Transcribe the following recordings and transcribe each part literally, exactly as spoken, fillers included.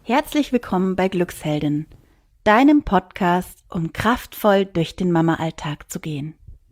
Herzlich willkommen bei Glücksheldin, deinem Podcast, um kraftvoll durch den Mama-Alltag zu gehen.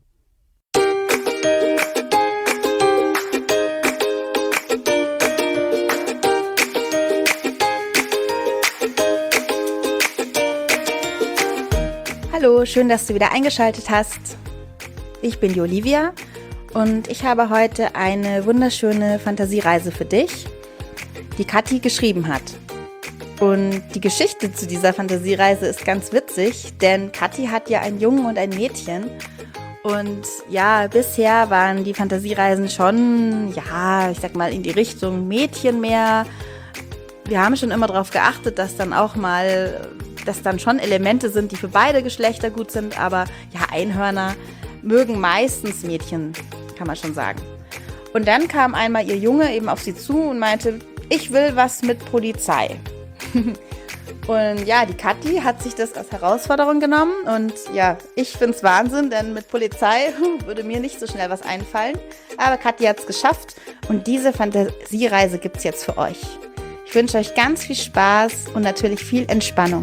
Hallo, schön, dass du wieder eingeschaltet hast. Ich bin die Olivia und ich habe heute eine wunderschöne Fantasiereise für dich, die Kathi geschrieben hat. Und die Geschichte zu dieser Fantasiereise ist ganz witzig, denn Kathi hat ja einen Jungen und ein Mädchen. Und ja, bisher waren die Fantasiereisen schon, ja, ich sag mal, in die Richtung Mädchen mehr. Wir haben schon immer darauf geachtet, dass dann auch mal, dass dann schon Elemente sind, die für beide Geschlechter gut sind. Aber ja, Einhörner mögen meistens Mädchen, kann man schon sagen. Und dann kam einmal ihr Junge eben auf sie zu und meinte, ich will was mit Polizei. Und ja, die Kathi hat sich das als Herausforderung genommen und ja, ich find's Wahnsinn, denn mit Polizei würde mir nicht so schnell was einfallen. Aber Kathi hat's geschafft und diese Fantasiereise gibt's jetzt für euch. Ich wünsche euch ganz viel Spaß und natürlich viel Entspannung.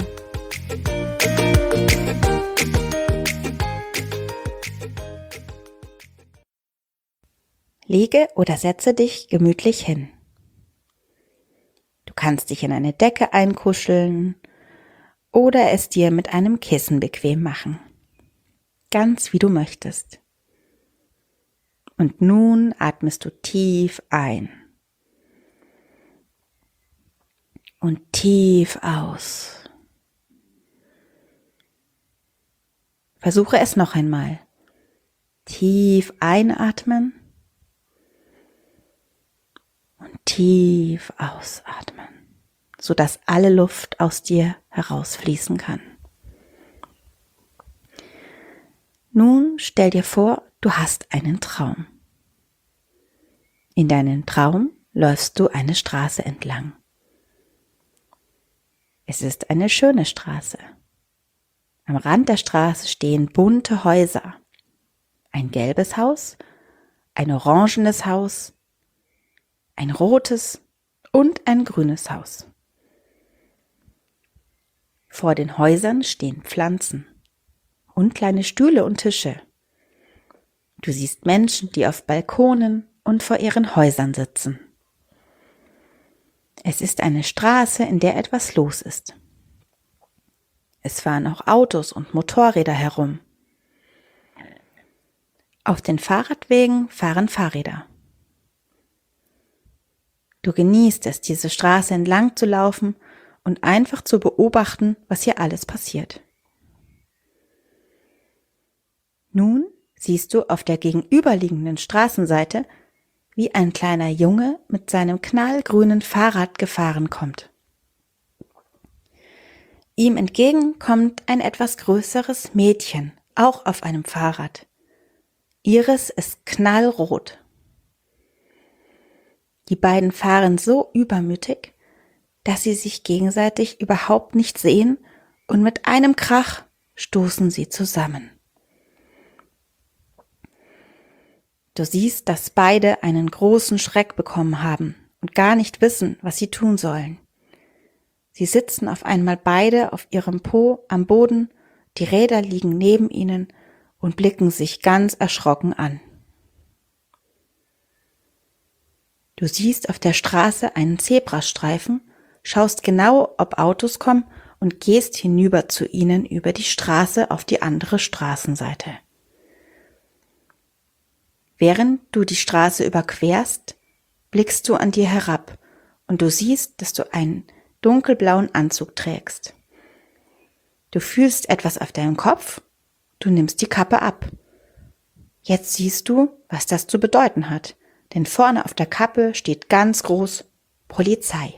Lege oder setze dich gemütlich hin. Du kannst dich in eine Decke einkuscheln oder es dir mit einem Kissen bequem machen. Ganz wie du möchtest. Und nun atmest du tief ein und tief aus. Versuche es noch einmal. Tief einatmen und tief ausatmen, sodass alle Luft aus dir herausfließen kann. Nun stell dir vor, du hast einen Traum. In deinem Traum läufst du eine Straße entlang. Es ist eine schöne Straße. Am Rand der Straße stehen bunte Häuser. Ein gelbes Haus, ein orangenes Haus, ein rotes und ein grünes Haus. Vor den Häusern stehen Pflanzen und kleine Stühle und Tische. Du siehst Menschen, die auf Balkonen und vor ihren Häusern sitzen. Es ist eine Straße, in der etwas los ist. Es fahren auch Autos und Motorräder herum. Auf den Fahrradwegen fahren Fahrräder. Du genießt es, diese Straße entlang zu laufen und einfach zu beobachten, was hier alles passiert. Nun siehst du auf der gegenüberliegenden Straßenseite, wie ein kleiner Junge mit seinem knallgrünen Fahrrad gefahren kommt. Ihm entgegen kommt ein etwas größeres Mädchen, auch auf einem Fahrrad. Ihres ist knallrot. Die beiden fahren so übermütig, dass sie sich gegenseitig überhaupt nicht sehen und mit einem Krach stoßen sie zusammen. Du siehst, dass beide einen großen Schreck bekommen haben und gar nicht wissen, was sie tun sollen. Sie sitzen auf einmal beide auf ihrem Po am Boden, die Räder liegen neben ihnen und blicken sich ganz erschrocken an. Du siehst auf der Straße einen Zebrastreifen, schaust genau, ob Autos kommen und gehst hinüber zu ihnen über die Straße auf die andere Straßenseite. Während du die Straße überquerst, blickst du an dir herab und du siehst, dass du einen dunkelblauen Anzug trägst. Du fühlst etwas auf deinem Kopf, du nimmst die Kappe ab. Jetzt siehst du, was das zu bedeuten hat. Denn vorne auf der Kappe steht ganz groß Polizei.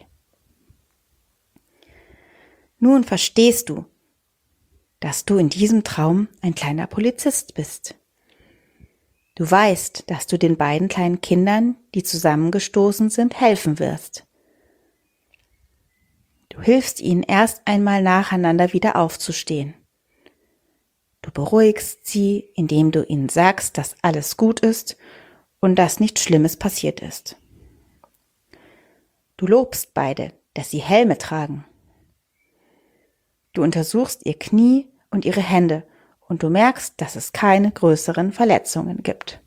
Nun verstehst du, dass du in diesem Traum ein kleiner Polizist bist. Du weißt, dass du den beiden kleinen Kindern, die zusammengestoßen sind, helfen wirst. Du hilfst ihnen erst einmal nacheinander wieder aufzustehen. Du beruhigst sie, indem du ihnen sagst, dass alles gut ist und dass nichts Schlimmes passiert ist. Du lobst beide, dass sie Helme tragen, Du untersuchst ihr Knie und ihre Hände und du merkst, dass es keine größeren Verletzungen gibt.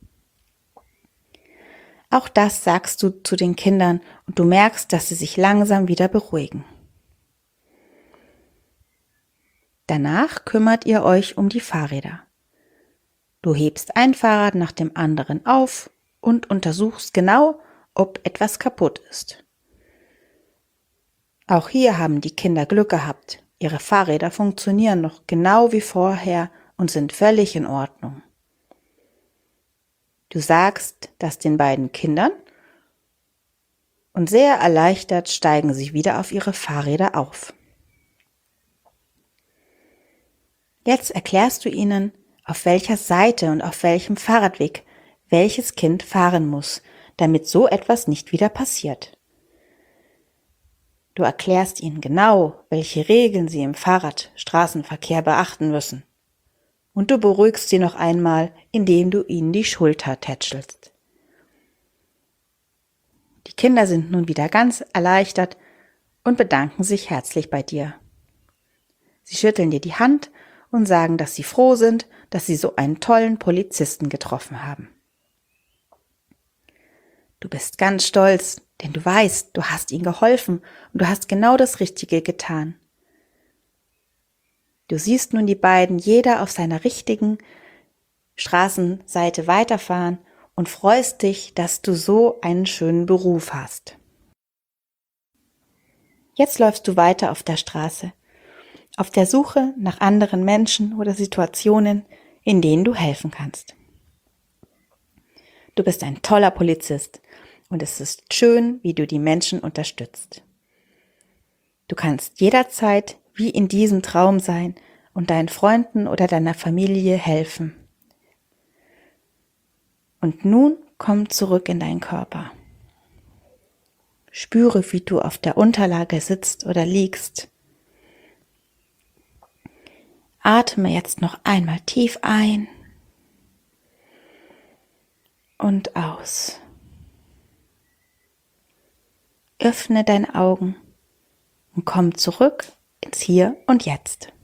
Auch das sagst du zu den Kindern und du merkst, dass sie sich langsam wieder beruhigen. Danach kümmert ihr euch um die Fahrräder. Du hebst ein Fahrrad nach dem anderen auf und untersuchst genau, ob etwas kaputt ist. Auch hier haben die Kinder Glück gehabt. Ihre Fahrräder funktionieren noch genau wie vorher und sind völlig in Ordnung. Du sagst das den beiden Kindern und sehr erleichtert steigen sie wieder auf ihre Fahrräder auf. Jetzt erklärst du ihnen, auf welcher Seite und auf welchem Fahrradweg welches Kind fahren muss, damit so etwas nicht wieder passiert. Du erklärst ihnen genau, welche Regeln sie im Fahrradstraßenverkehr beachten müssen. Und du beruhigst sie noch einmal, indem du ihnen die Schulter tätschelst. Die Kinder sind nun wieder ganz erleichtert und bedanken sich herzlich bei dir. Sie schütteln dir die Hand und sagen, dass sie froh sind, dass sie so einen tollen Polizisten getroffen haben. Du bist ganz stolz, denn du weißt, du hast ihnen geholfen und du hast genau das Richtige getan. Du siehst nun die beiden jeder auf seiner richtigen Straßenseite weiterfahren und freust dich, dass du so einen schönen Beruf hast. Jetzt läufst du weiter auf der Straße, auf der Suche nach anderen Menschen oder Situationen, in denen du helfen kannst. Du bist ein toller Polizist und es ist schön, wie du die Menschen unterstützt. Du kannst jederzeit wie in diesem Traum sein und deinen Freunden oder deiner Familie helfen. Und nun komm zurück in deinen Körper. Spüre, wie du auf der Unterlage sitzt oder liegst. Atme jetzt noch einmal tief ein und aus. Öffne deine Augen und komm zurück ins Hier und Jetzt.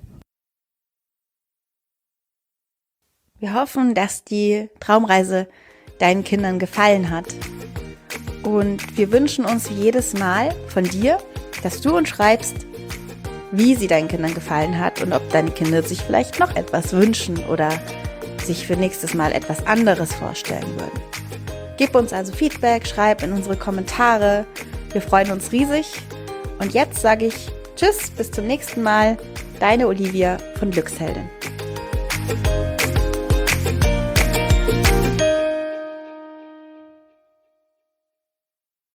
Wir hoffen, dass die Traumreise deinen Kindern gefallen hat. Und wir wünschen uns wie jedes Mal von dir, dass du uns schreibst, wie sie deinen Kindern gefallen hat und ob deine Kinder sich vielleicht noch etwas wünschen oder sich für nächstes Mal etwas anderes vorstellen würden. Gib uns also Feedback, schreib in unsere Kommentare. Wir freuen uns riesig. Und jetzt sage ich Tschüss, bis zum nächsten Mal. Deine Olivia von Glücksheldin.